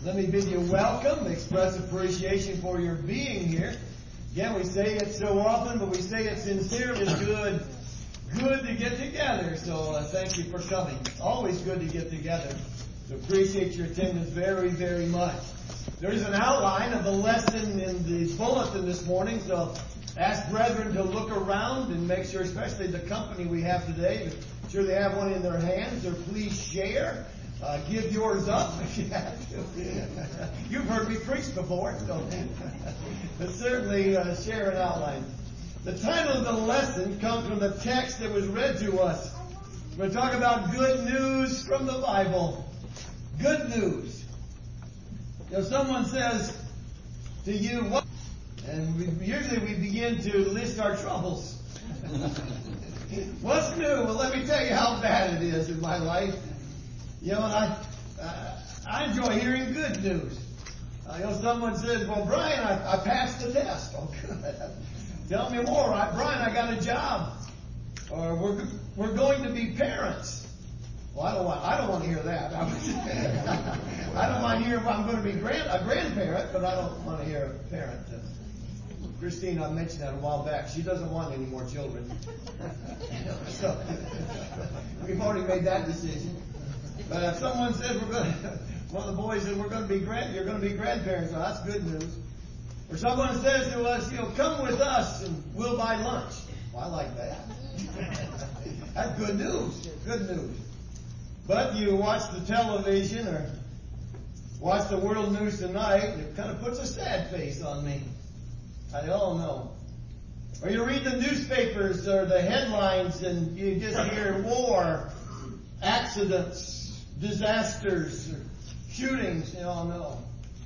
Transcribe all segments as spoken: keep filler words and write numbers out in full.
Let me bid you welcome, express appreciation for your being here. Again, we say it so often, but we say it sincerely. It's good, good to get together. So uh, thank you for coming. It's always good to get together. So appreciate your attendance very, very much. There is an outline of the lesson in the bulletin this morning, so ask brethren to look around and make sure, especially the company we have today, make sure they have one in their hands, or please share. Uh, give yours up if you have to. You've heard me preach before, so but certainly uh, share an outline. The title of the lesson comes from the text that was read to us. We're going to talk about good news from the Bible. Good news. You know, someone says to you, what? And we, usually we begin to list our troubles. What's new? Well, let me tell you how bad it is in my life. You know, and I, uh, I enjoy hearing good news. Uh, you know, someone says, well, Brian, I, I passed the test. Oh, good. Tell me more. I, Brian, I got a job. Or we're, we're going to be parents. Well, I don't want, I don't want to hear that. I don't mind hearing if I'm going to be grand, a grandparent, but I don't want to hear a parent. Christine, I mentioned that a while back. She doesn't want any more children. So, we've already made that decision. But if someone says we're going to, one of the boys said we're going to be grand, you're going to be grandparents, well, that's good news. Or someone says to us, you know, come with us and we'll buy lunch. Well, I like that. That's good news. Good news. But you watch the television or watch the world news tonight, and it kind of puts a sad face on me. I say, oh no. Or you read the newspapers or the headlines and you just hear war, accidents, disasters, shootings, you all know.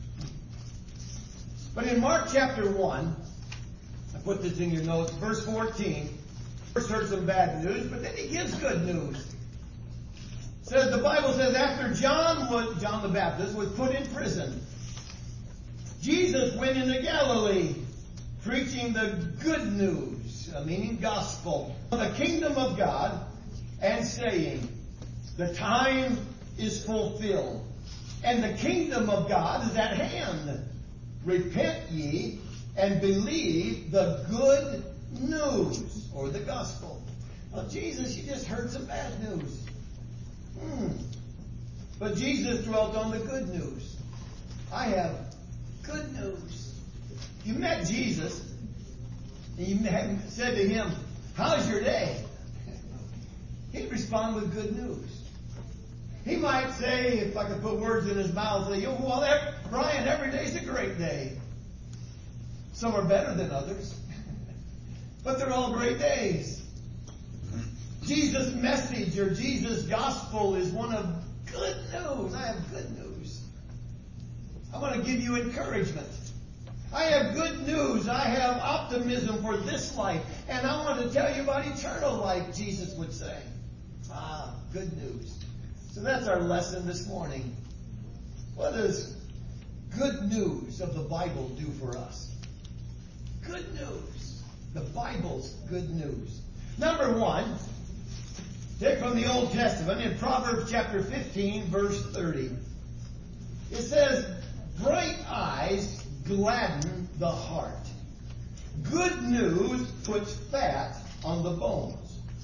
But in Mark chapter one, I put this in your notes, verse fourteen, first heard some bad news, but then he gives good news. It says, the Bible says, after John was, John the Baptist was put in prison, Jesus went into Galilee, preaching the good news, meaning gospel, of the kingdom of God, and saying, the time is fulfilled, and the kingdom of God is at hand. Repent ye and believe the good news, or the gospel. Well, Jesus, you just heard some bad news. Hmm. But Jesus dwelt on the good news. I have good news. You met Jesus, and you said to him, how's your day? He'd respond with good news. He might say, if I could put words in his mouth, say, well, every, Brian, every day's a great day. Some are better than others. But they're all great days. Jesus' message or Jesus' gospel is one of good news. I have good news. I want to give you encouragement. I have good news. I have optimism for this life. And I want to tell you about eternal life, Jesus would say. Ah, good news. So that's our lesson this morning. What does good news of the Bible do for us? Good news. The Bible's good news. Number one, take from the Old Testament in Proverbs chapter fifteen, verse thirty. It says, bright eyes gladden the heart. Good news puts fat on the bones.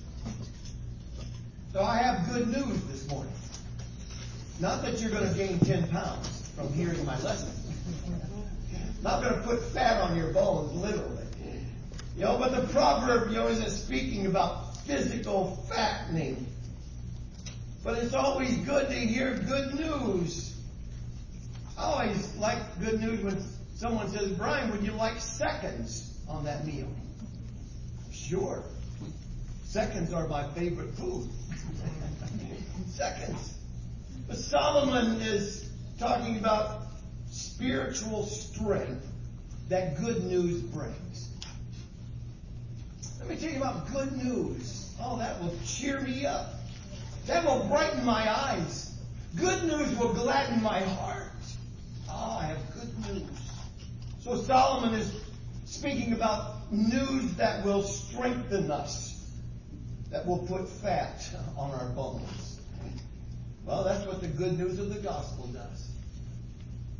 So I have good news this morning. Not that you're going to gain ten pounds from hearing my lesson. Not going to put fat on your bones, literally. You know, but the proverb, you know, isn't speaking about physical fattening. But it's always good to hear good news. I always like good news when someone says, Brian, would you like seconds on that meal? Sure. Seconds are my favorite food. Seconds. But Solomon is talking about spiritual strength that good news brings. Let me tell you about good news. Oh, that will cheer me up. That will brighten my eyes. Good news will gladden my heart. Oh, I have good news. So Solomon is speaking about news that will strengthen us, that will put fat on our bones. Well, that's what the good news of the gospel does.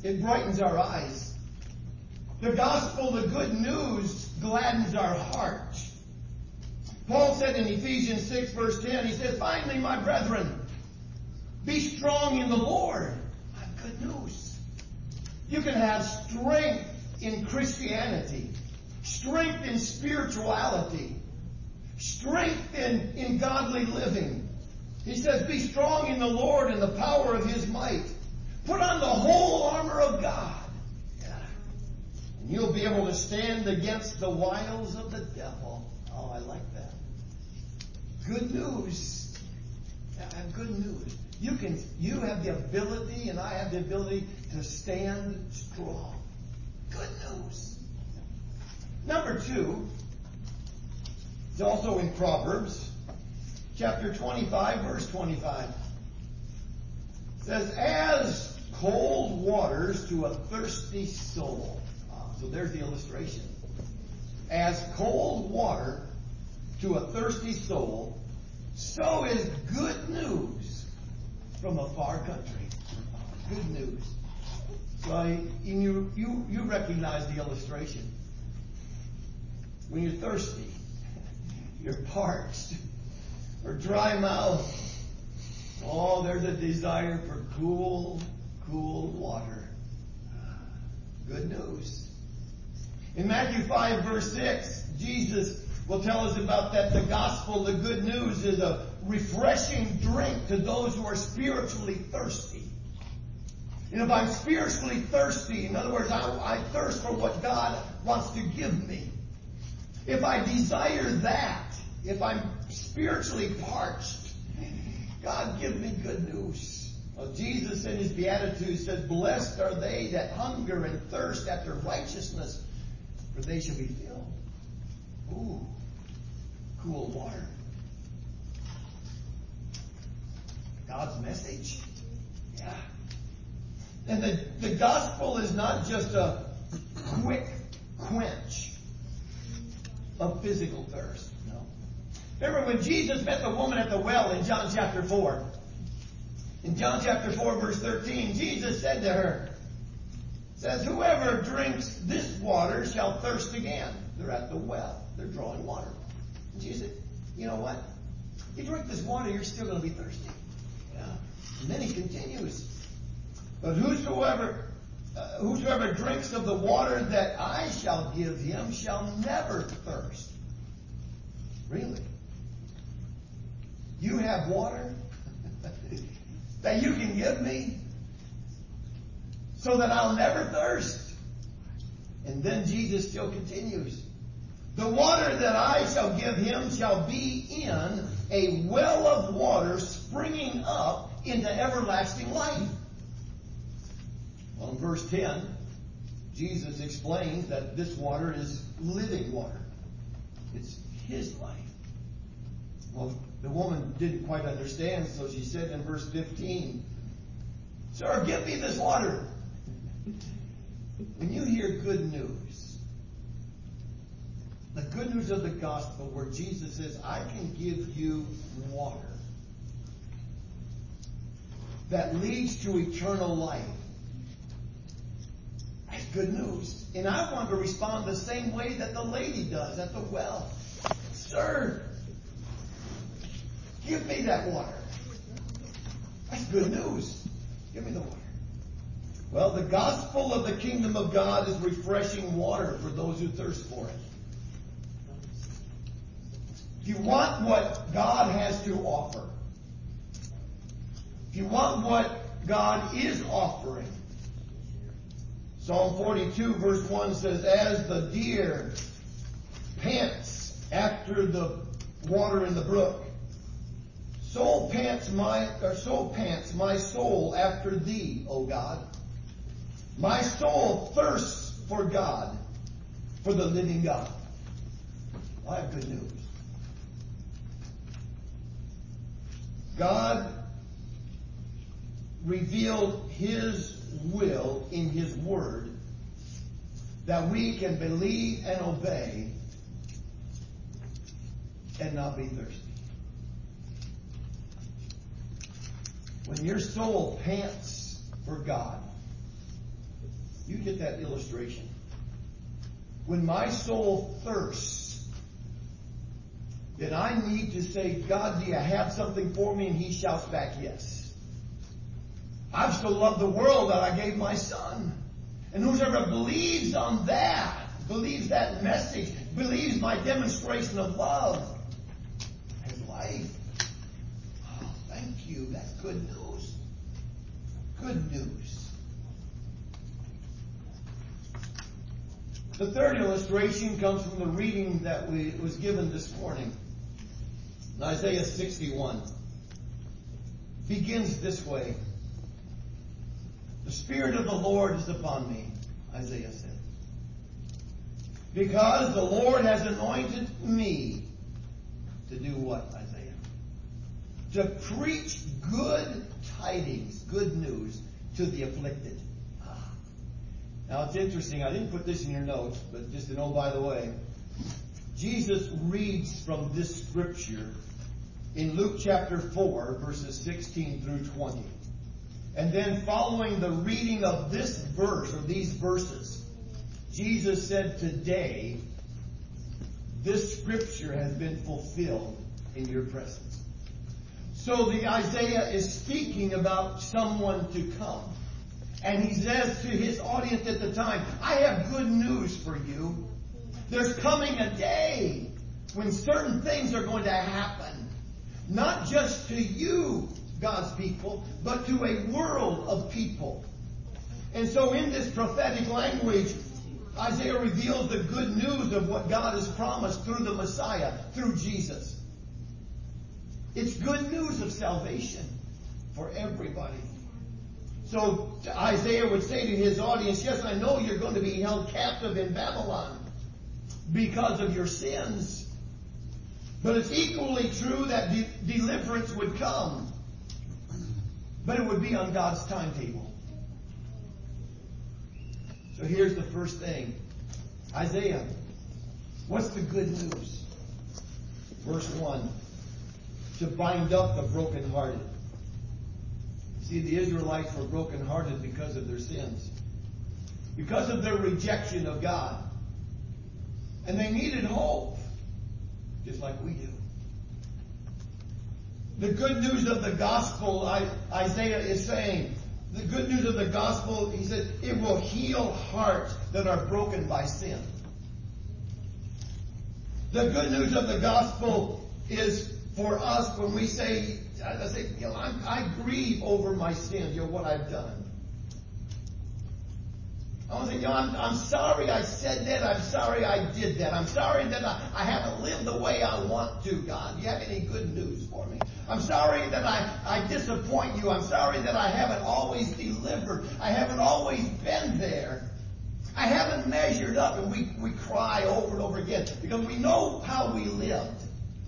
It brightens our eyes. The gospel, the good news, gladdens our heart. Paul said in Ephesians six verse ten, he said, finally, my brethren, be strong in the Lord. I have good news. You can have strength in Christianity, strength in spirituality, strength in, in godly living. He says, be strong in the Lord and the power of His might. Put on the whole armor of God. Yeah. And you'll be able to stand against the wiles of the devil. Oh, I like that. Good news. I have good news. You can, you have the ability, and I have the ability to stand strong. Good news. Number two, it's also in Proverbs, chapter twenty-five, verse twenty-five. It says, as cold waters to a thirsty soul. Ah, so there's the illustration. As cold water to a thirsty soul, so is good news from a far country. Good news. So you, you, you recognize the illustration. When you're thirsty, you're parched, or dry mouth. Oh, there's a desire for cool, cool water. Good news. In Matthew five, verse six, Jesus will tell us about that the gospel, the good news, is a refreshing drink to those who are spiritually thirsty. And if I'm spiritually thirsty, in other words, I, I thirst for what God wants to give me. If I desire that, if I'm spiritually parched, God, give me good news. Well, Jesus in His Beatitudes said, blessed are they that hunger and thirst after righteousness, for they shall be filled. Ooh, cool water. God's message. Yeah. And the, the gospel is not just a quick quench of physical thirst. No. Remember when Jesus met the woman at the well in John chapter four. In John chapter four, verse thirteen, Jesus said to her, says, whoever drinks this water shall thirst again. They're at the well. They're drawing water. And Jesus said, you know what? You drink this water, you're still going to be thirsty. Yeah. And then He continues. But whosoever, uh, whosoever drinks of the water that I shall give him shall never thirst. Really? You have water that you can give me so that I'll never thirst? And then Jesus still continues. The water that I shall give him shall be in a well of water springing up into everlasting life. Well, in verse ten, Jesus explains that this water is living water. It's His life. Well, the woman didn't quite understand, so she said in verse fifteen, sir, give me this water. When you hear good news, the good news of the gospel where Jesus says, I can give you water that leads to eternal life. That's good news. And I want to respond the same way that the lady does at the well. Sir, give me that water. That's good news. Give me the water. Well, the gospel of the kingdom of God is refreshing water for those who thirst for it. If you want what God has to offer, if you want what God is offering, Psalm forty-two verse one says, as the deer pants after the water in the brook, so pants my, or so pants my soul after thee, O God. My soul thirsts for God, for the living God. I have good news. God revealed His will in His Word that we can believe and obey and not be thirsty. When your soul pants for God, You get that illustration. When my soul thirsts, then I need to say, God, do you have something for me? And He shouts back, yes. I've so loved the world that I gave my Son. And whosoever believes on that, believes that message, believes my demonstration of love, has life. Oh, thank you. That's good news. Good news. The third illustration comes from the reading that we, was given this morning. Isaiah sixty-one. Begins this way. The Spirit of the Lord is upon me, Isaiah said. Because the Lord has anointed me to do what, Isaiah? To preach good tidings, good news to the afflicted. Ah. Now it's interesting, I didn't put this in your notes, but just to know by the way, Jesus reads from this scripture in Luke chapter four, verses sixteen through twenty. And then following the reading of this verse, or these verses, Jesus said, today, this scripture has been fulfilled in your presence. So the Isaiah is speaking about someone to come. And he says to his audience at the time, I have good news for you. There's coming a day when certain things are going to happen. Not just to you, God's people, but to a world of people. And so in this prophetic language, Isaiah reveals the good news of what God has promised through the Messiah, through Jesus. It's good news of salvation for everybody. So Isaiah would say to his audience, yes, I know you're going to be held captive in Babylon because of your sins. But it's equally true that de- deliverance would come. But it would be on God's timetable. So here's the first thing. Isaiah, what's the good news? Verse one. To bind up the brokenhearted. See, the Israelites were brokenhearted because of their sins. Because of their rejection of God. And they needed hope. Just like we do. The good news of the gospel, Isaiah is saying, the good news of the gospel, he said, it will heal hearts that are broken by sin. The good news of the gospel is for us when we say, I say, you know, I'm, I grieve over my sins, you know, what I've done. I want to say, you know, I'm, I'm sorry I said that. I'm sorry I did that. I'm sorry that I, I haven't lived the way I want to, God. Do you have any good news for me? I'm sorry that I, I disappoint you. I'm sorry that I haven't always delivered. I haven't always been there. I haven't measured up. And we, we cry over and over again because we know how we lived.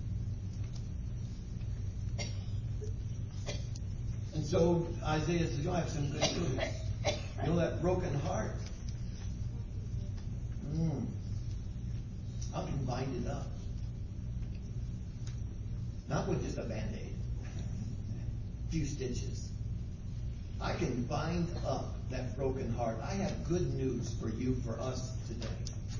And so Isaiah says, you'll have some good news. You know that broken heart? Mm. I can bind it up. Not with just a Band-Aid. A few stitches. I can bind up that broken heart. I have good news for you, for us today.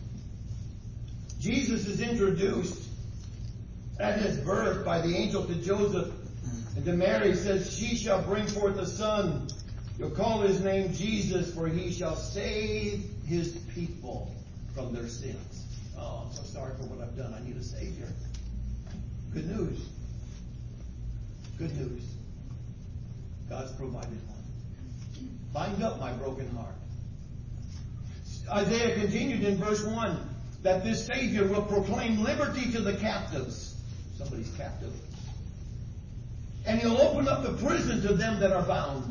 Jesus is introduced at his birth by the angel to Joseph. And to Mary says, she shall bring forth a son. You'll call his name Jesus, for he shall save his people from their sins. Oh, I'm so sorry for what I've done. I need a Savior. Good news. Good news. God's provided one. Bind up my broken heart. Isaiah continued in verse one that this Savior will proclaim liberty to the captives. Somebody's captive. And he'll open up the prison to them that are bound.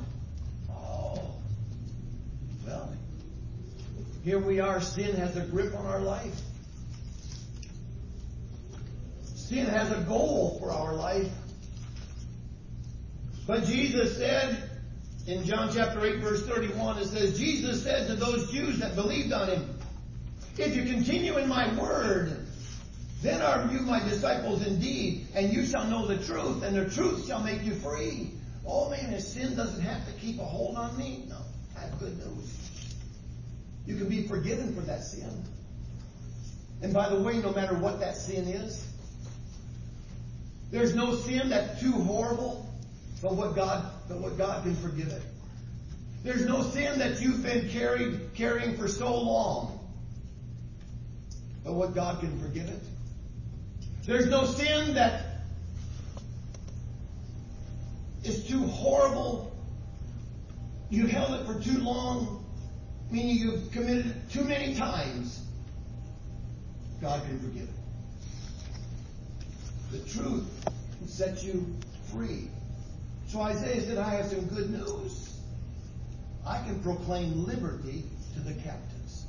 Well, here we are. Sin has a grip on our life. Sin has a goal for our life. But Jesus said in John chapter eight verse thirty-one, it says, Jesus said to those Jews that believed on him, if you continue in my word, then are you my disciples indeed, and you shall know the truth, and the truth shall make you free. Oh man, if sin doesn't have to keep a hold on me, no, I have good news. You can be forgiven for that sin. And by the way, no matter what that sin is, there's no sin that's too horrible but what God, but what God can forgive it. There's no sin that you've been carried, carrying for so long but what God can forgive it. There's no sin that is too horrible. You've held it for too long, meaning you've committed it too many times. God can forgive it. The truth will set you free. So Isaiah said, I have some good news. I can proclaim liberty to the captives.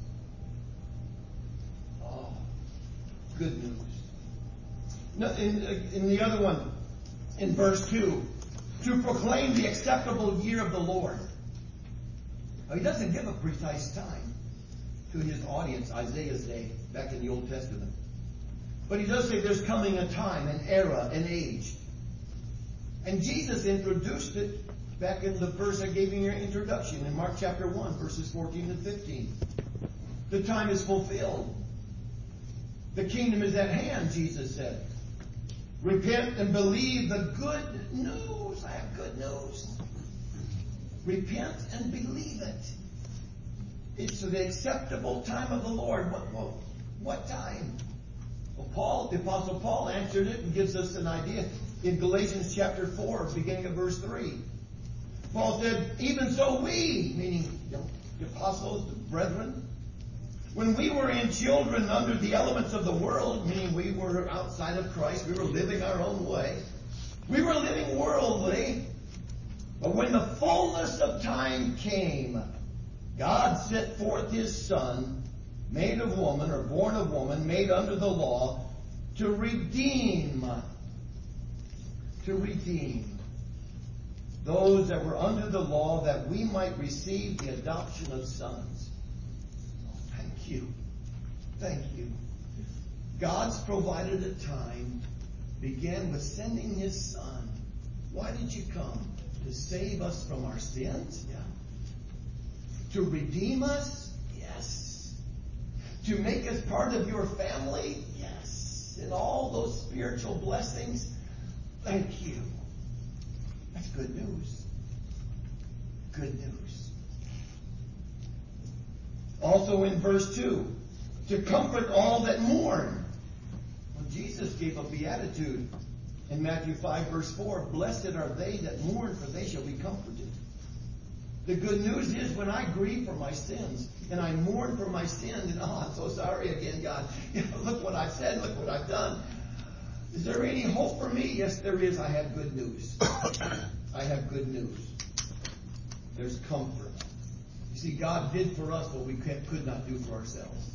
Oh, good news. No, in, in the other one, in verse two, to proclaim the acceptable year of the Lord. Now, he doesn't give a precise time to his audience, Isaiah's day, back in the Old Testament. But he does say there's coming a time, an era, an age. And Jesus introduced it back in the verse I gave you in your introduction, in Mark chapter one, verses fourteen and fifteen. The time is fulfilled. The kingdom is at hand, Jesus said. Repent and believe the good news. I have good news. Repent and believe it. It's the acceptable time of the Lord. What, what, what time? Well, Paul, the Apostle Paul answered it and gives us an idea in Galatians chapter four, beginning of verse three. Paul said, even so we, meaning you know, the apostles, the brethren, when we were in children under the elements of the world, meaning we were outside of Christ, we were living our own way. We were living worldly. But when the fullness of time came, God sent forth His Son, made of woman, or born of woman, made under the law, to redeem, to redeem those that were under the law, that we might receive the adoption of sons. Oh, thank you. Thank you. God's provided a time, began with sending His Son. Why did you come? To save us from our sins? Yeah. To redeem us? Yes. To make us part of your family? Yes. And all those spiritual blessings? Thank you. That's good news. Good news. Also in verse two, to comfort all that mourn. Well, Jesus gave a beatitude in Matthew five, verse four. Blessed are they that mourn, for they shall be comforted. The good news is when I grieve for my sins and I mourn for my sins, and oh, I'm so sorry again, God. You know, look what I've said, look what I've done. Is there any hope for me? Yes, there is. I have good news. I have good news. There's comfort. You see, God did for us what we could not do for ourselves.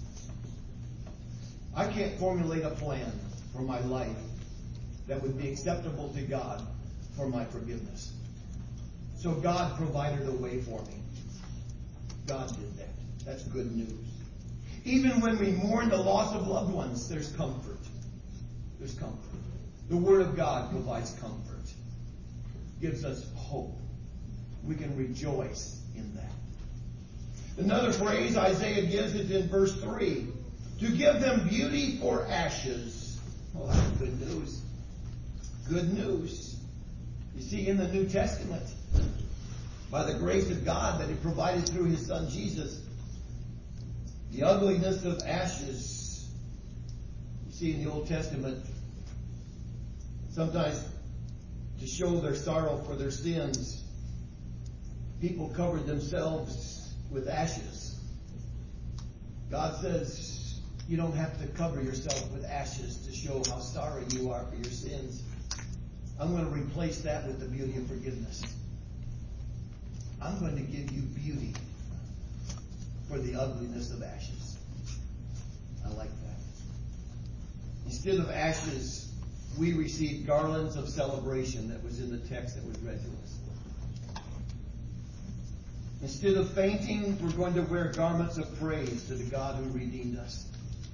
I can't formulate a plan for my life that would be acceptable to God for my forgiveness. So God provided a way for me. God did that. That's good news. Even when we mourn the loss of loved ones, there's comfort. There's comfort. The Word of God provides comfort. Gives us hope. We can rejoice in that. Another phrase Isaiah gives is in verse three. To give them beauty for ashes. Oh, that's good news. Good news. You see, in the New Testament, by the grace of God that He provided through His Son Jesus, the ugliness of ashes. You see, in the Old Testament, sometimes to show their sorrow for their sins, people covered themselves with ashes. God says, you don't have to cover yourself with ashes to show how sorry you are for your sins. I'm going to replace that with the beauty of forgiveness. I'm going to give you beauty for the ugliness of ashes. I like that. Instead of ashes, we receive garlands of celebration. That was in the text that was read to us. Instead of fainting, we're going to wear garments of praise to the God who redeemed us.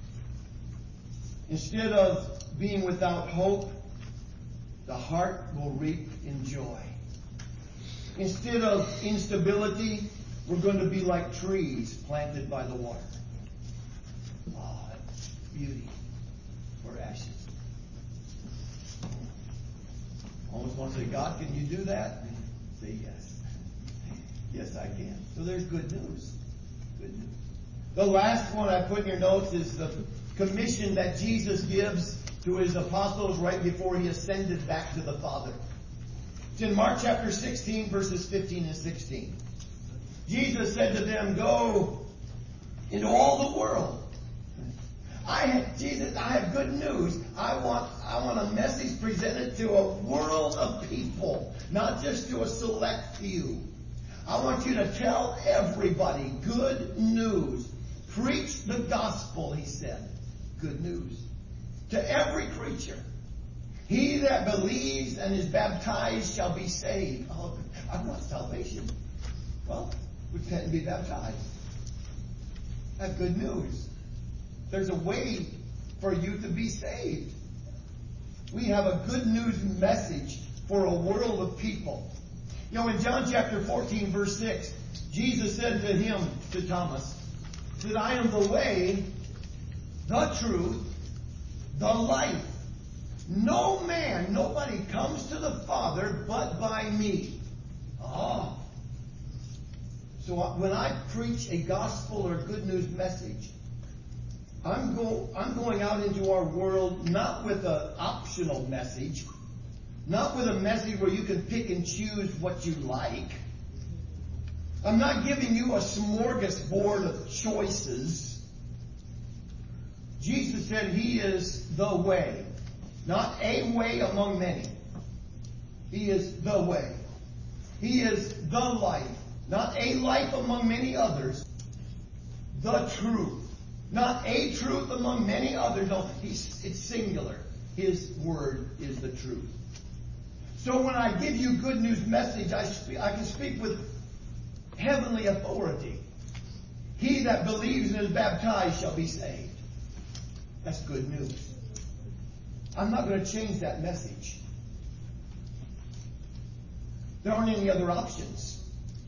Instead of being without hope, the heart will reap in joy. Instead of instability, We're going to be like trees planted by the water. Oh, beauty for ashes. Almost want to say, God, can you do that? Say yes. Yes, I can. So there's good news. Good news. The last one I put in your notes is the commission that Jesus gives to his apostles right before he ascended back to the Father. It's in Mark chapter sixteen, verses fifteen and sixteen. Jesus said to them, go into all the world. I have, Jesus, I have good news. I want, I want a message presented to a world of people, not just to a select few. I want you to tell everybody good news. Preach the gospel, he said. Good news. To every creature. He that believes and is baptized shall be saved. Oh, I want salvation. Well, repent and be baptized. That's good news. There's a way for you to be saved. We have a good news message for a world of people. You know, in John chapter fourteen, verse six, Jesus said to him, to Thomas, that I am the way, the truth, the life. No man, nobody comes to the Father but by me. Ah. So when I preach a gospel or good news message, I'm, go, I'm going out into our world not with an optional message, not with a message where you can pick and choose what you like. I'm not giving you a smorgasbord of choices. Jesus said he is the way. Not a way among many. He is the way. He is the life. Not a life among many others. The truth. Not a truth among many others. No, he's, it's singular. His word is the truth. So when I give you good news message, I, speak, I can speak with heavenly authority. He that believes and is baptized shall be saved. That's good news. I'm not going to change that message. There aren't any other options.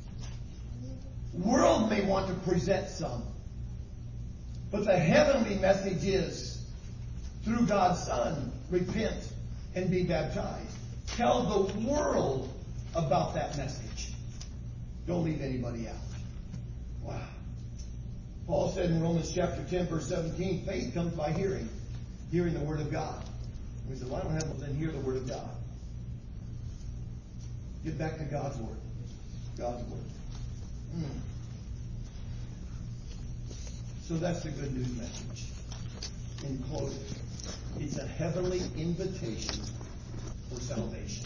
World may want to present some. But the heavenly message is, through God's Son, repent and be baptized. Tell the world about that message. Don't leave anybody out. Wow. Paul said in Romans chapter ten, verse seventeen, faith comes by hearing. Hearing the Word of God. We said, well, I don't have to then hear the Word of God. Get back to God's Word. God's Word. Mm. So that's the good news message. In closing, it's a heavenly invitation for salvation.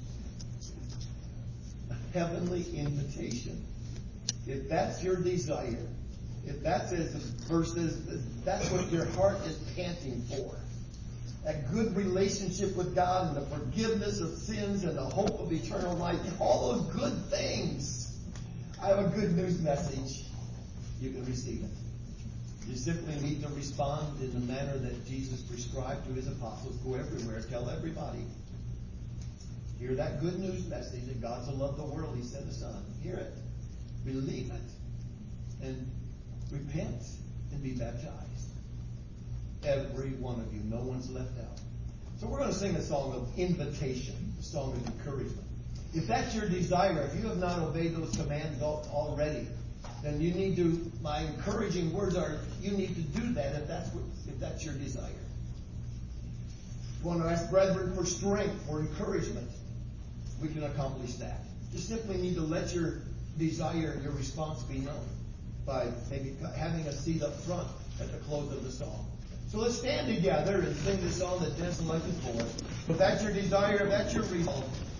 A heavenly invitation. If that's your desire, if that's as the verse says, that's what your heart is panting for. That good relationship with God and the forgiveness of sins and the hope of eternal life. All those good things. I have a good news message. You can receive it. You simply need to respond in the manner that Jesus prescribed to his apostles. Go everywhere. Tell everybody. Hear that good news message that God so loved the world, he sent his Son. Hear it. Believe it. And repent and be baptized. Every one of you. No one's left out. So we're going to sing a song of invitation, a song of encouragement. If that's your desire, if you have not obeyed those commands already, then you need to, my encouraging words are, you need to do that if that's what, if that's your desire. You want to ask brethren for strength, for encouragement, we can accomplish that. You simply need to let your desire and your response be known by maybe having a seat up front at the close of the song. So let's stand together and sing this song that Des selected for us. If that's your desire, if that's your resolve,